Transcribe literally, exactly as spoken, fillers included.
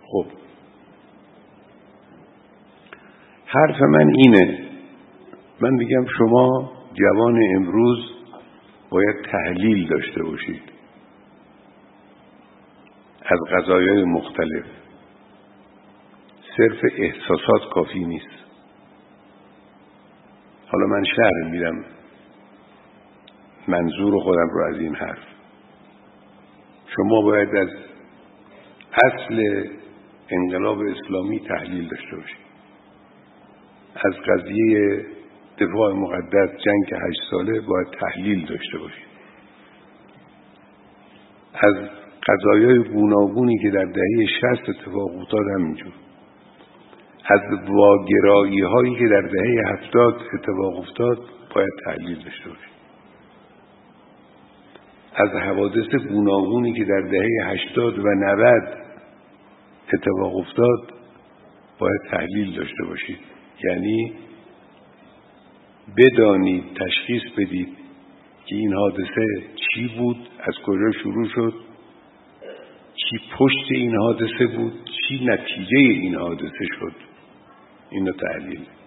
خب حرف من اینه، من میگم شما جوان امروز باید تحلیل داشته باشید از قضایای مختلف. صرف احساسات کافی نیست. حالا من شرح میدم منظور خودم رو از این حرف. شما باید از اصل انقلاب اسلامی تحلیل داشته باشید، از قضیه دفاع مقدس جنگ هشت ساله باید تحلیل داشته باشید، از قضایای گوناگونی که در دهه شصت اتفاق افتاد همینجور، از واگرایی هایی که در دهه هفتاد اتفاق افتاد باید تحلیل داشته باشید، از حوادث گوناگونی که در دهه هشتاد و نود اتفاق افتاد باید تحلیل داشته باشید. یعنی بدانید، تشخیص بدید که این حادثه چی بود، از کجا شروع شد، چی پشت این حادثه بود، چی نتیجه این حادثه شد. اینو تحلیل